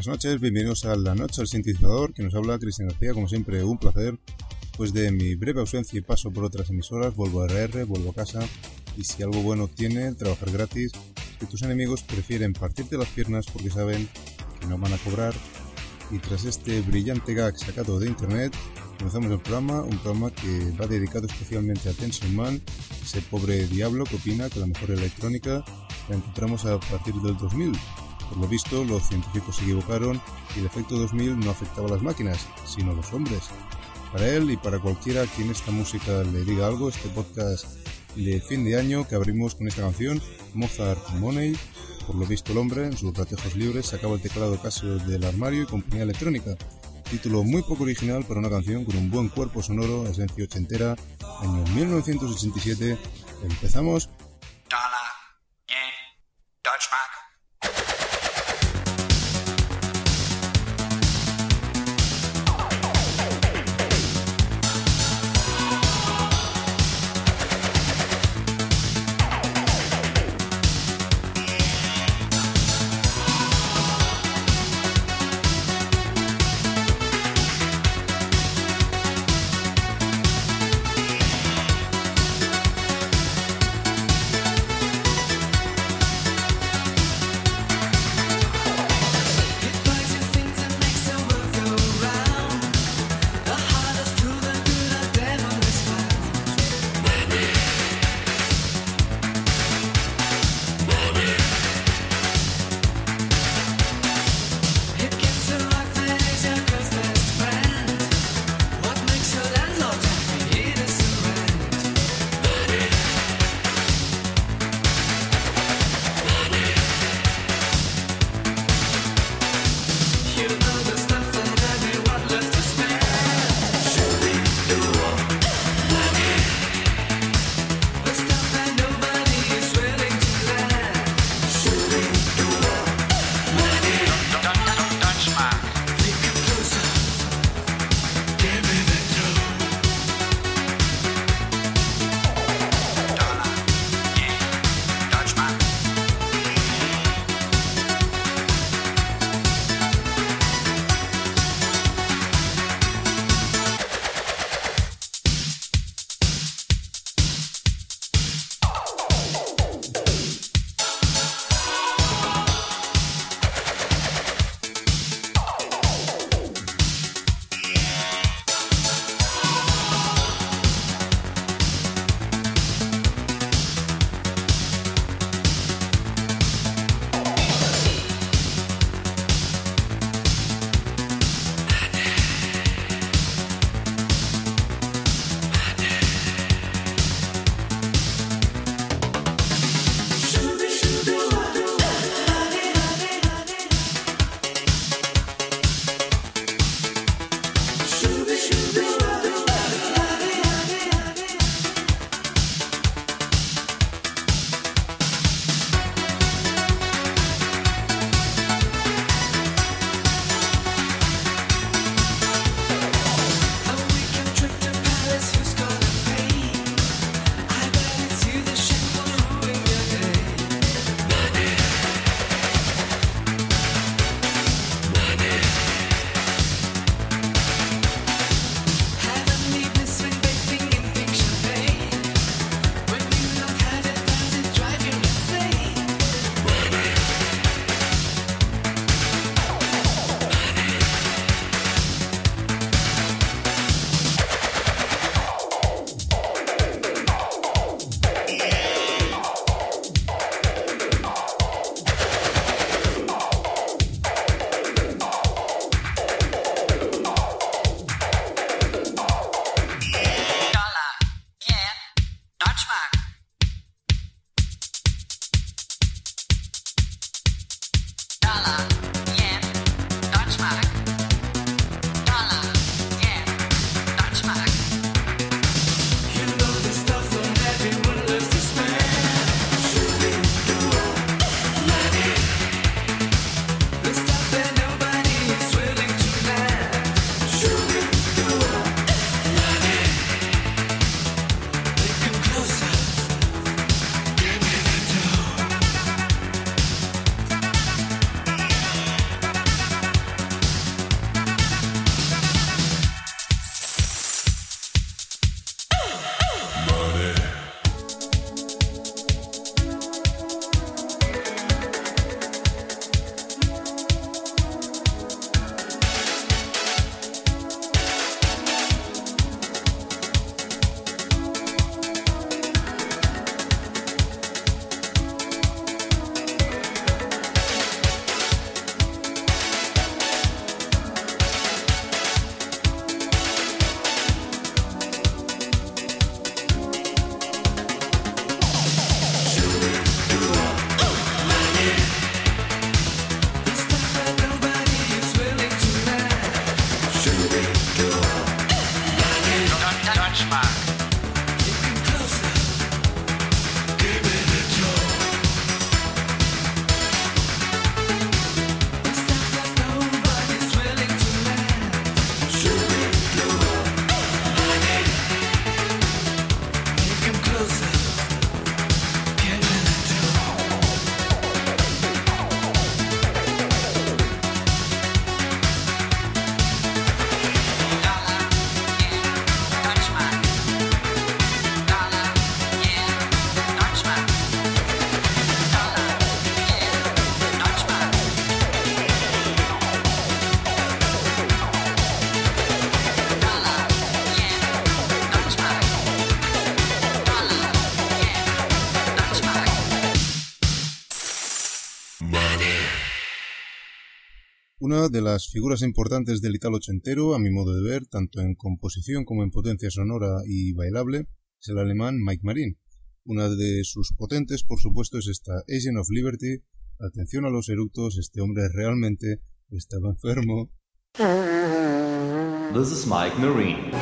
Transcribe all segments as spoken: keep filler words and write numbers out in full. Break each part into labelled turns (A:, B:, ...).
A: buenas noches, bienvenidos a La Noche al Sintetizador, que nos habla Cristian García, como siempre un placer. Después de mi breve ausencia y paso por otras emisoras, vuelvo a R R, vuelvo a casa, y si algo bueno tiene trabajar gratis, que tus enemigos prefieren partirte las piernas porque saben que no van a cobrar. Y tras este brillante gag sacado de internet, comenzamos el programa, un programa que va dedicado especialmente a Tension Man, ese pobre diablo que opina que la mejor electrónica la encontramos a partir del dos mil. Por lo visto, los científicos se equivocaron y el efecto dos mil no afectaba a las máquinas, sino a los hombres. Para él y para cualquiera a quien esta música le diga algo, este podcast de fin de año que abrimos con esta canción, Mozart Money. Por lo visto el hombre, en sus ratejos libres, sacaba el teclado Casio del armario y componía electrónica. Título muy poco original para una canción con un buen cuerpo sonoro, esencia ochentera, año mil novecientos ochenta y siete. Empezamos.
B: Dollar, yen, Deutschmark.
A: Una de las figuras importantes del Italo ochentero, a mi modo de ver, tanto en composición como en potencia sonora y bailable, es el alemán Mike Marine. Una de sus potentes, por supuesto, es esta Agent of Liberty. Atención a los eructos, este hombre realmente estaba enfermo.
C: This is Mike Marine.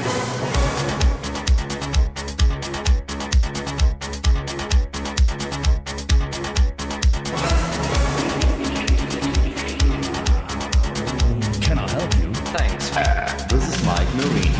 D: Can I help you?
C: Thanks. This is Mike Marine.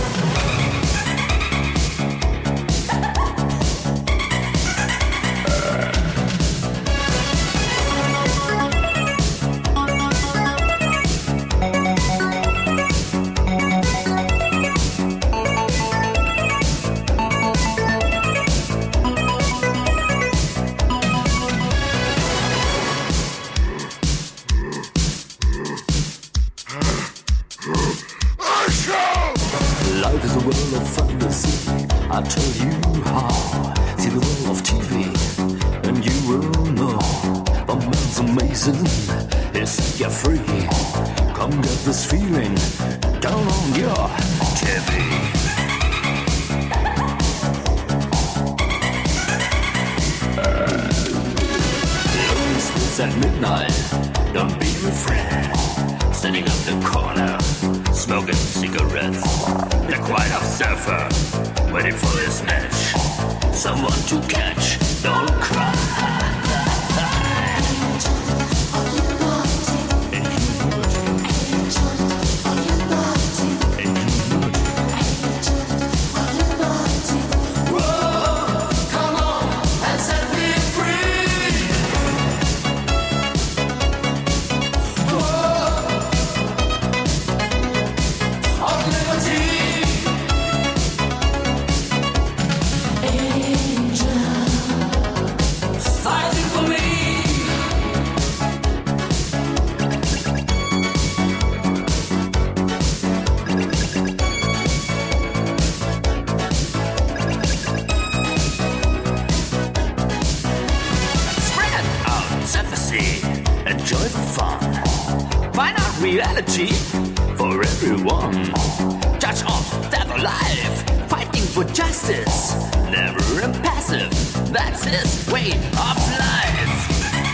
D: Life is a world of fantasy. I'll tell you how. See the world of T V, and you will know. A man's amazing. He'll set you free. Come get this feeling down on your T V. At midnight, don't be afraid. Standing up the corner, smoking cigarettes. The quiet observer, waiting for his match. Someone to catch, don't cry. Enjoy the fun. Find out reality for everyone. Judge of death or life, fighting for justice. Never impassive, that's his way of life.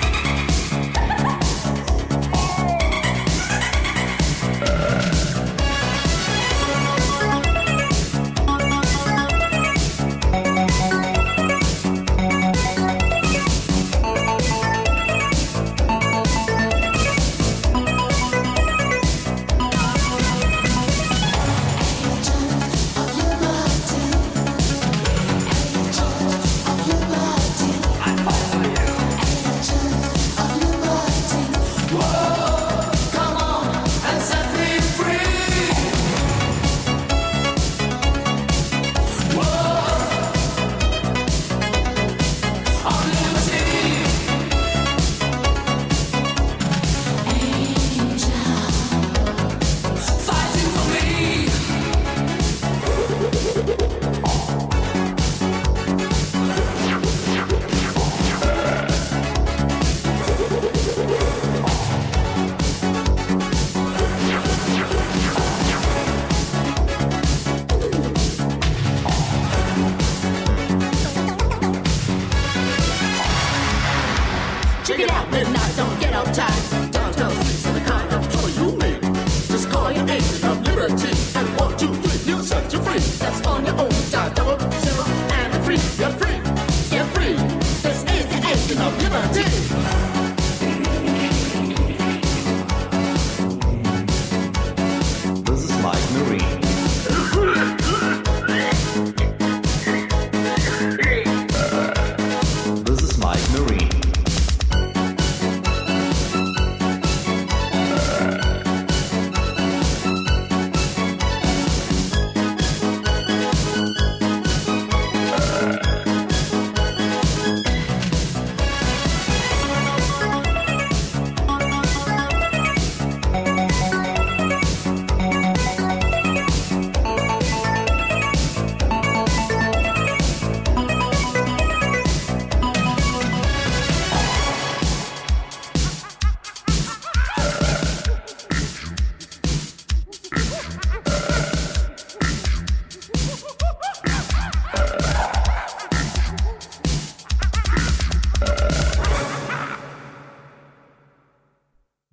E: Check it out, midnight, don't get on time. Downtown streets are the kind of joy you make. Just call your agent of liberty, and one, two, three, he'll set you free. That's on your own time, double zero and a free. You're free, you're free. This is the agent of liberty.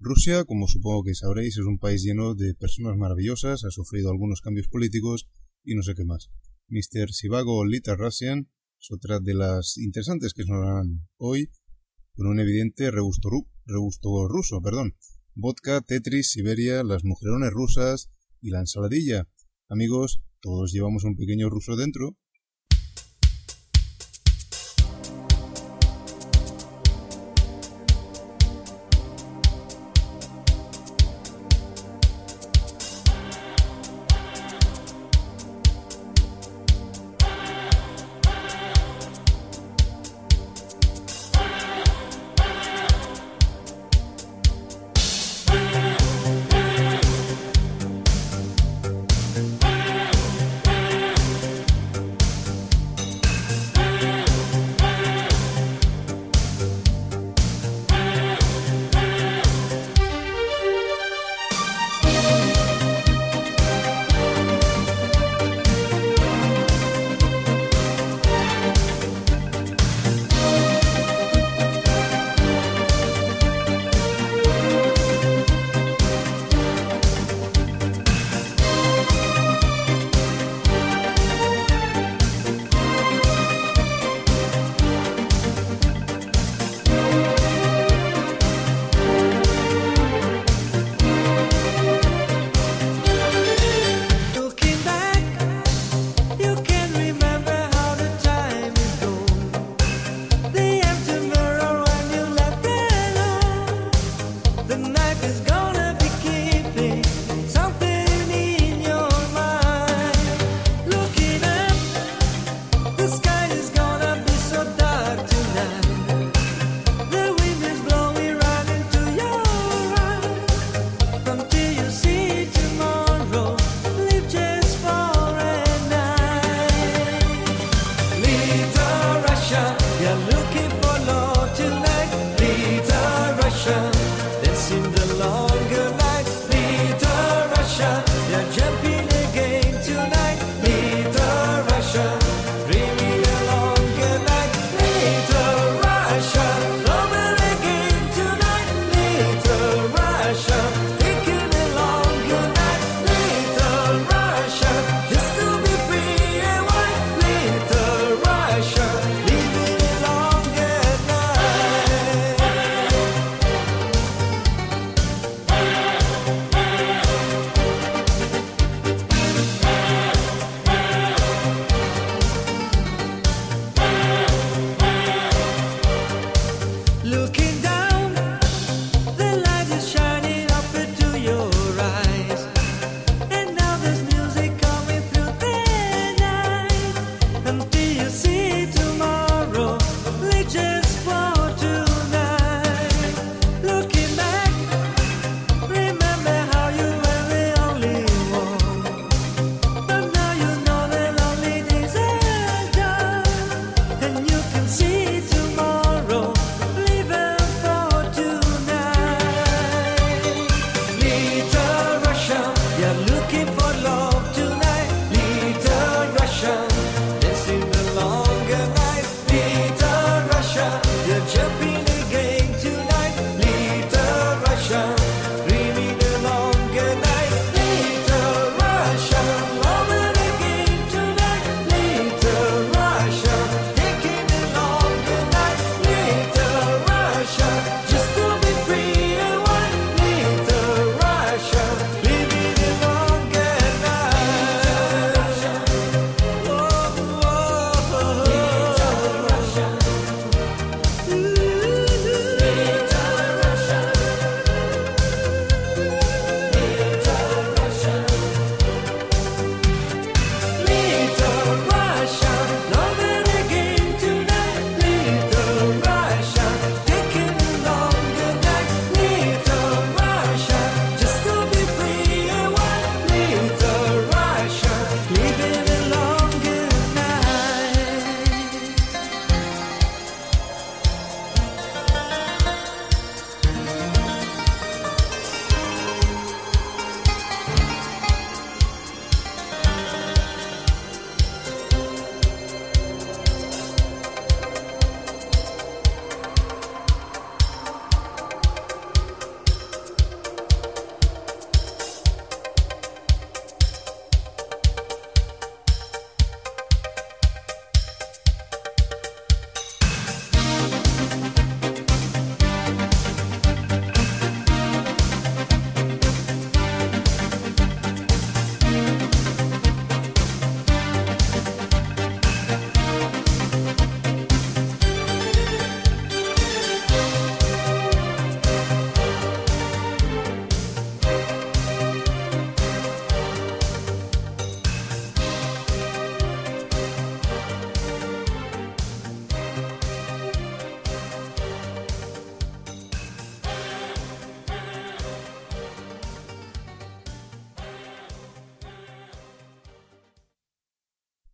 A: Rusia, como supongo que sabréis, es un país lleno de personas maravillosas, ha sufrido algunos cambios políticos y no sé qué más. mister Sivago Little Russian es otra de las interesantes que sonarán hoy, con un evidente regusto, ru- regusto ruso, perdón. Vodka, Tetris, Siberia, las mujerones rusas y la ensaladilla. Amigos, todos llevamos un pequeño ruso dentro.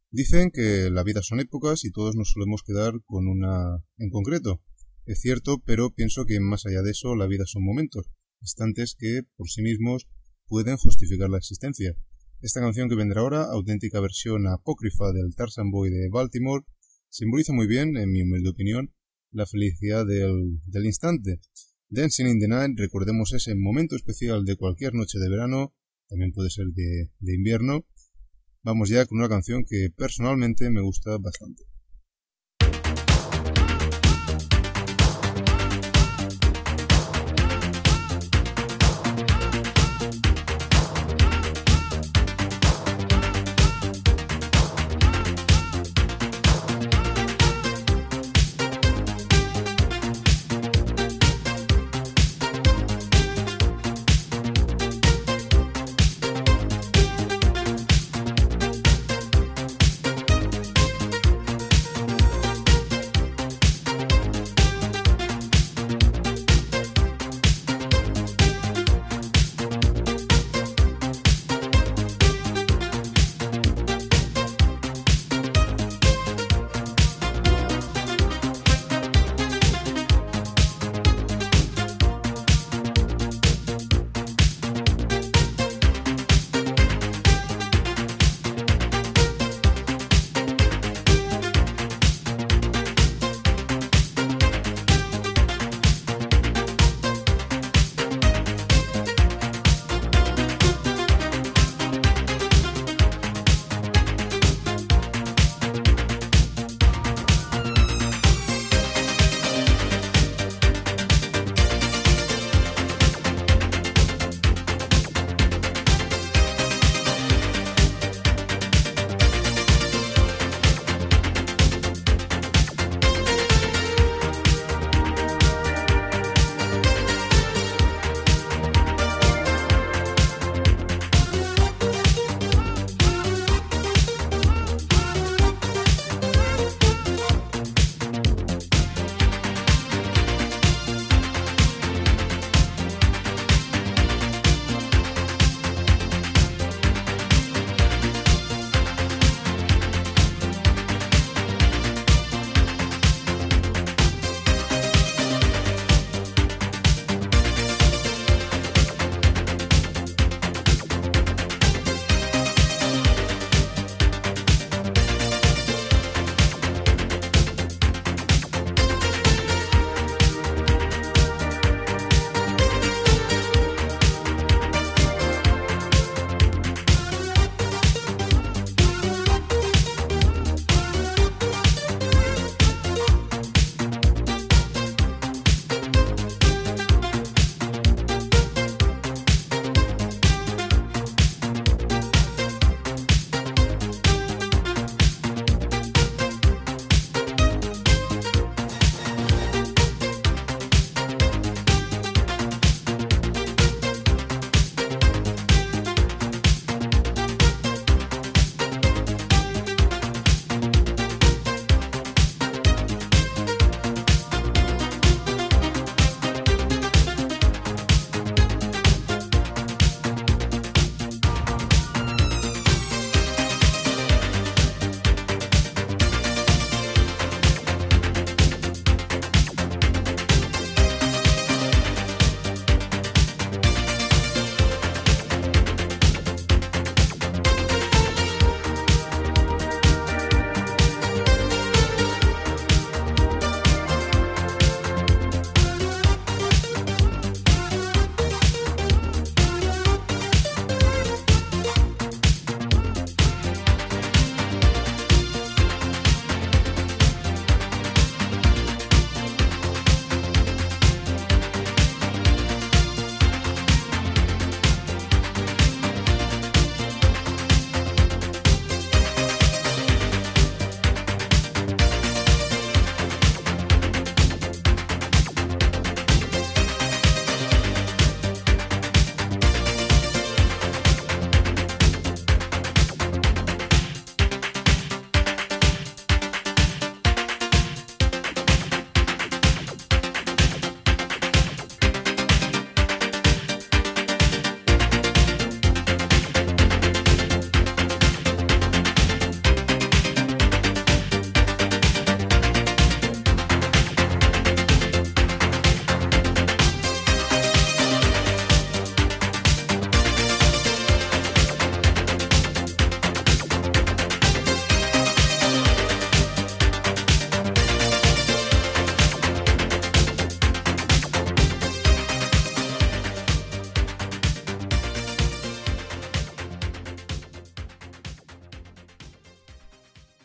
A: Dicen que la vida son épocas y todos nos solemos quedar con una en concreto. Es cierto, pero pienso que más allá de eso la vida son momentos, instantes que por sí mismos pueden justificar la existencia. Esta canción que vendrá ahora, auténtica versión apócrifa del Tarzan Boy de Baltimore, simboliza muy bien, en mi humilde opinión, la felicidad del, del instante. Dancing in the Night, recordemos ese momento especial de cualquier noche de verano, también puede ser de, de invierno. Vamos ya con una canción que personalmente me gusta bastante.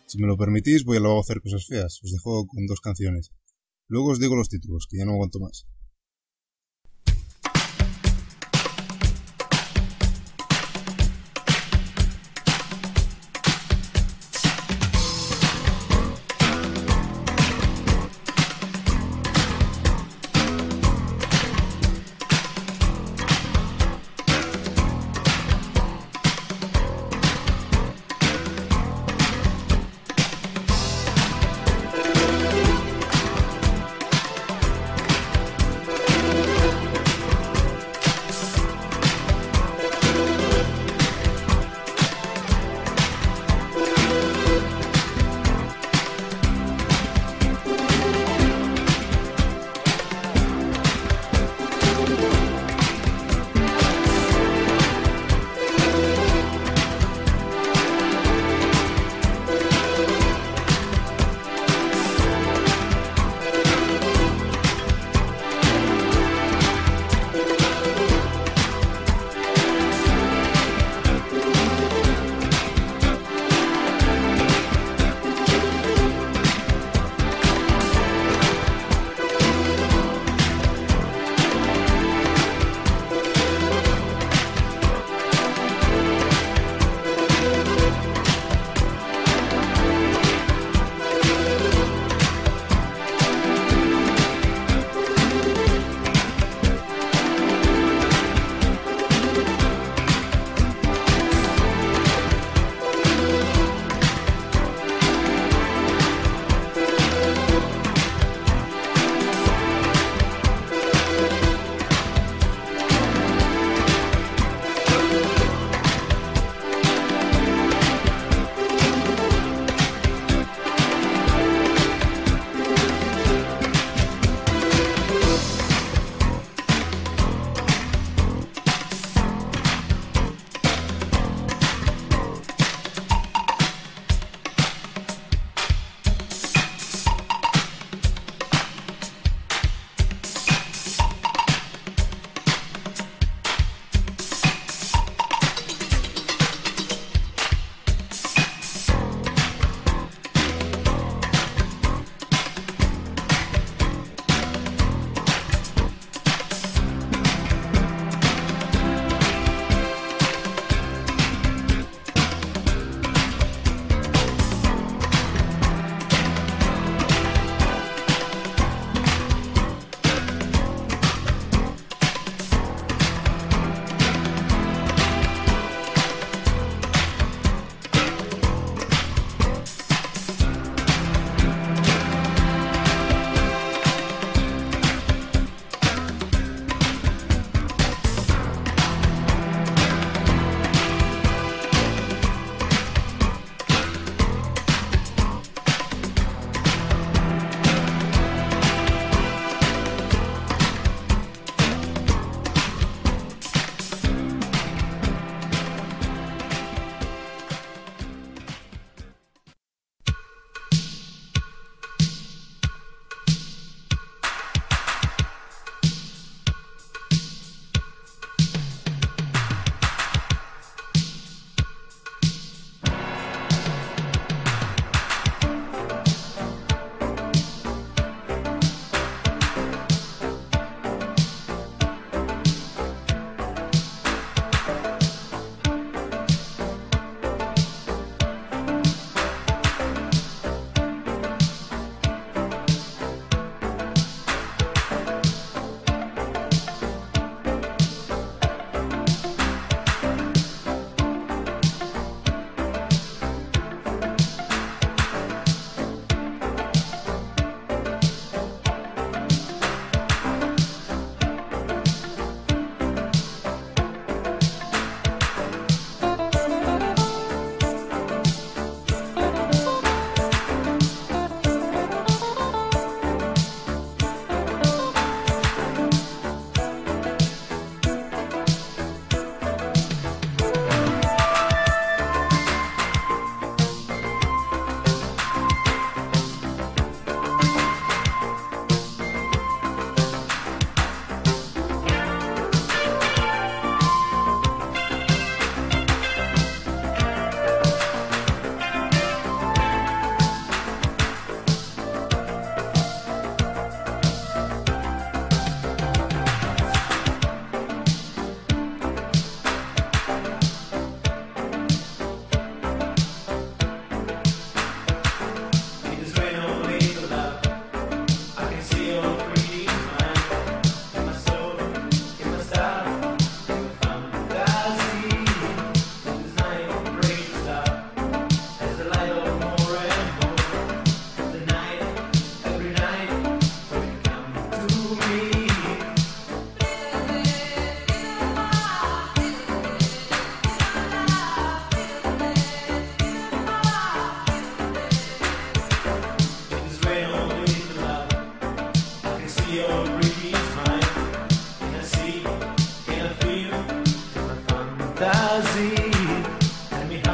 A: Si me lo permitís, voy al lavabo a hacer cosas feas. Os dejo con dos canciones. Luego os digo los títulos, que ya no aguanto más.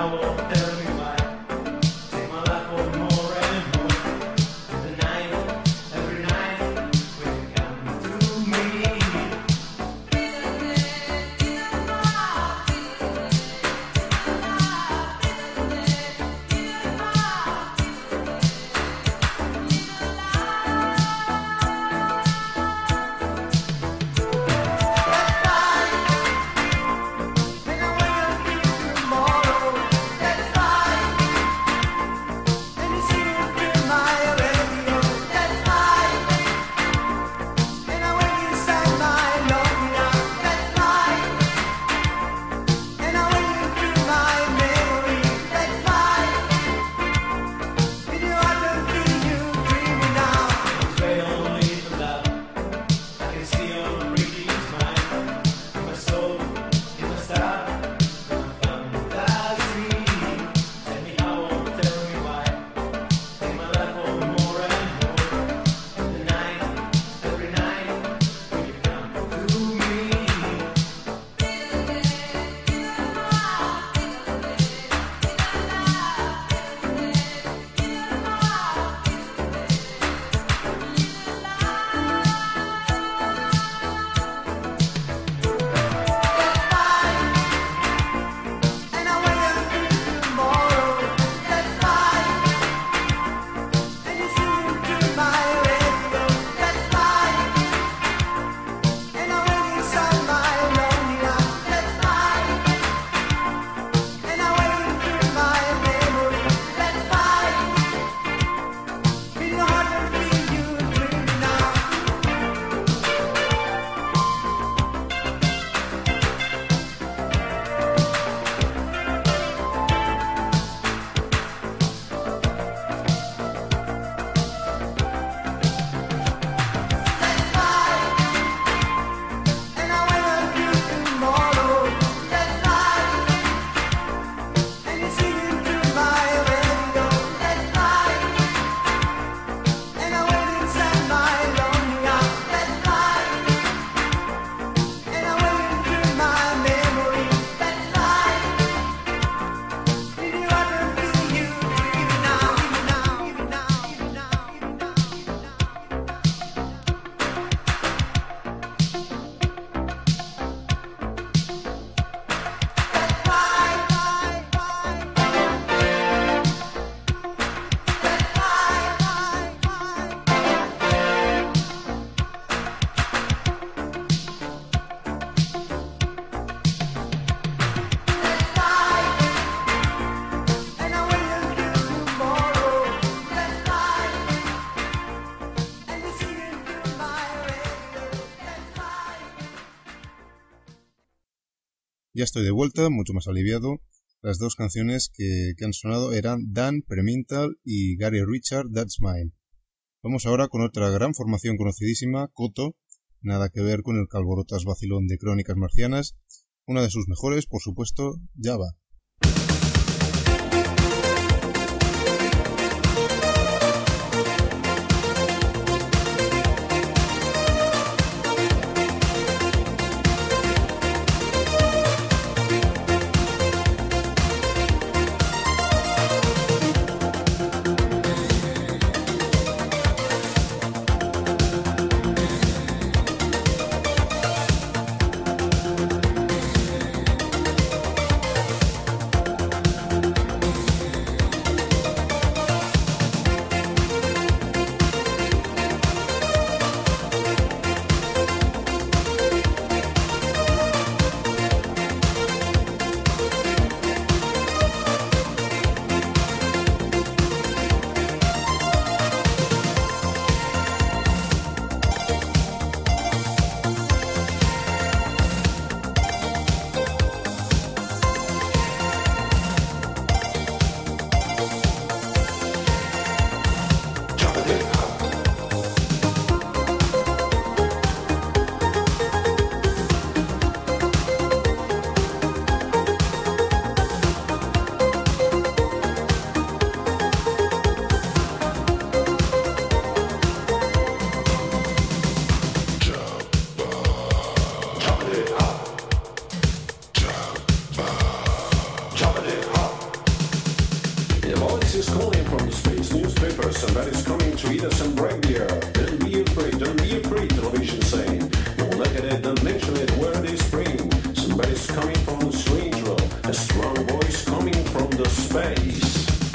A: Ya estoy de vuelta, mucho más aliviado. Las dos canciones que, que han sonado eran Dan Premintal y Gary Richard, That's Mine. Vamos ahora con otra gran formación conocidísima, Koto, nada que ver con el calborotas vacilón de Crónicas Marcianas. Una de sus mejores, por supuesto, Java.
F: Somebody's calling from the space newspaper. Somebody's coming to eat us and break the earth. Don't be afraid, don't be afraid, television saying. Don't look at it, don't mention it, where they spring. Somebody's coming from the strange world. A strong voice coming from the space.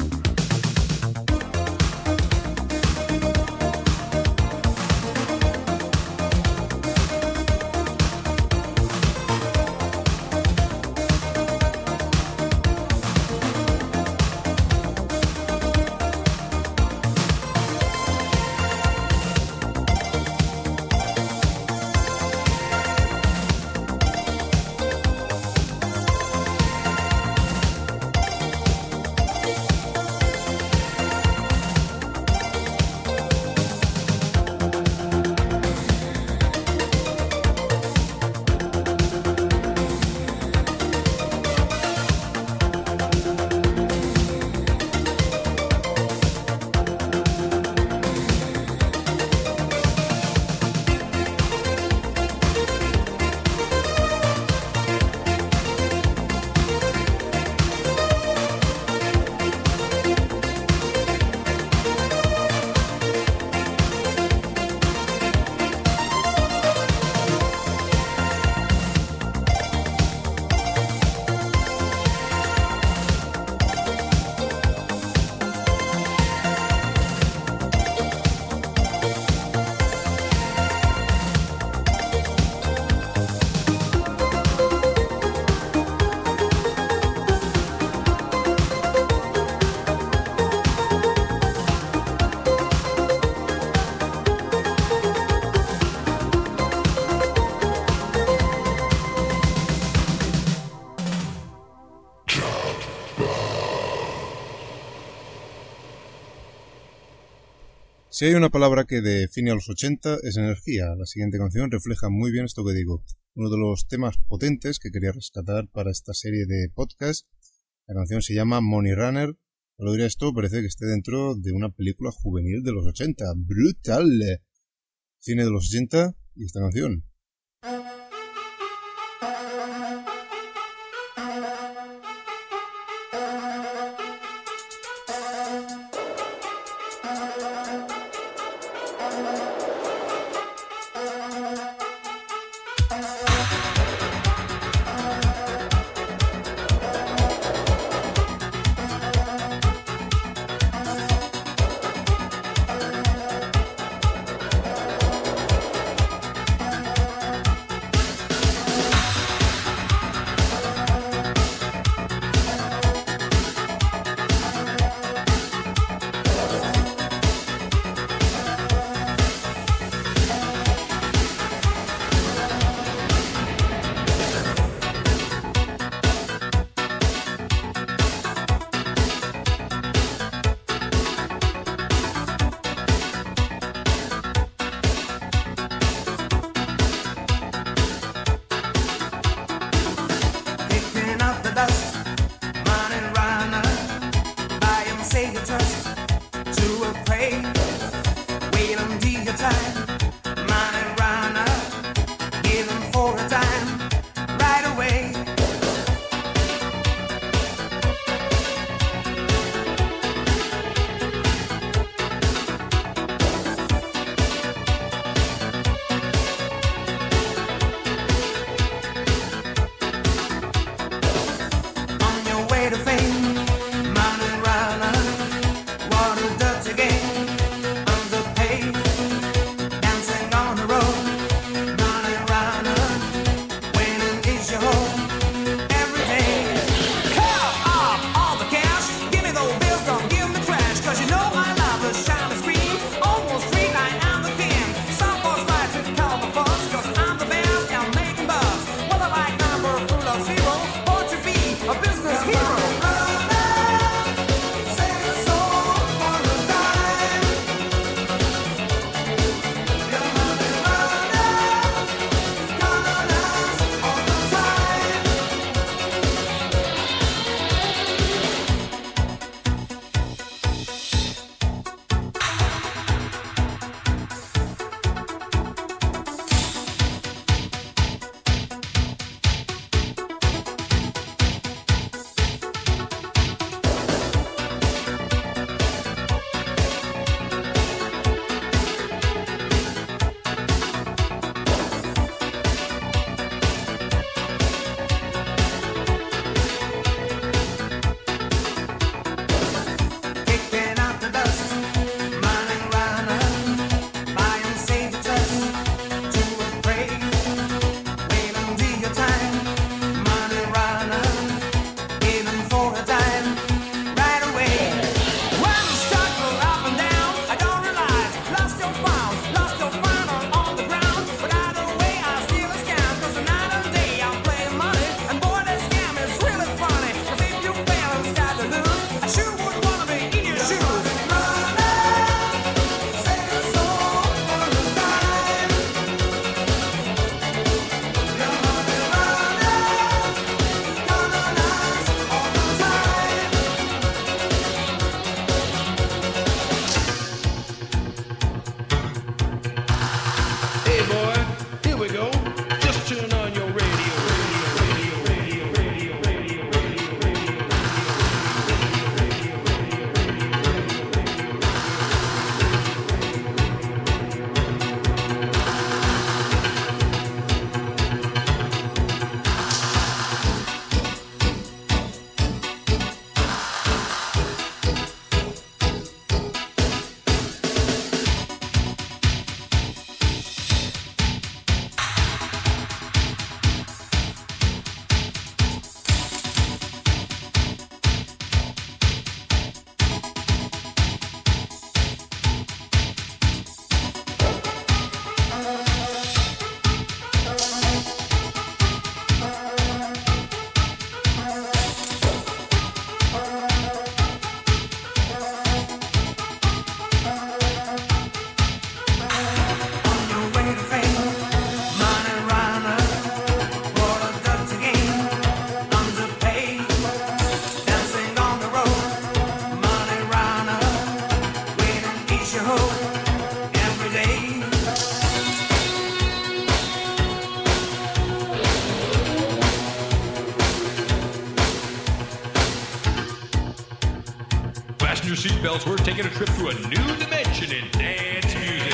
A: Si hay una palabra que define a los ochenta es energía. La siguiente canción refleja muy bien esto que digo. Uno de los temas potentes que quería rescatar para esta serie de podcast. La canción se llama Money Runner. Al oír esto parece que esté dentro de una película juvenil de los ochenta. ¡Brutal! Cine de los ochenta y esta canción.
G: Fasten your seatbelts. We're taking a trip to a new dimension in dance music.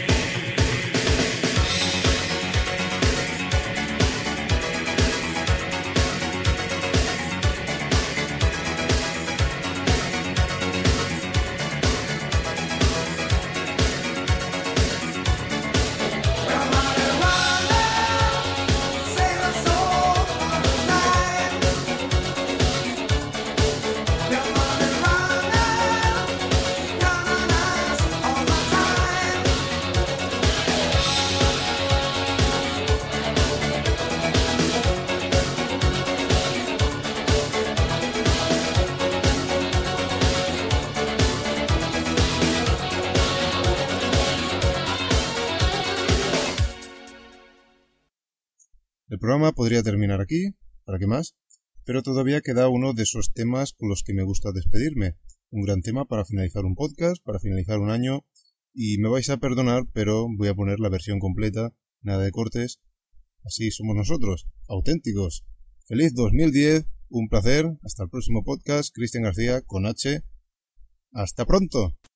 A: El programa podría terminar aquí, ¿para qué más? Pero todavía queda uno de esos temas con los que me gusta despedirme. Un gran tema para finalizar un podcast, para finalizar un año, y me vais a perdonar, pero voy a poner la versión completa, nada de cortes. Así somos nosotros, auténticos. ¡Feliz dos mil diez! Un placer, hasta el próximo podcast, Cristian García con H. ¡Hasta pronto!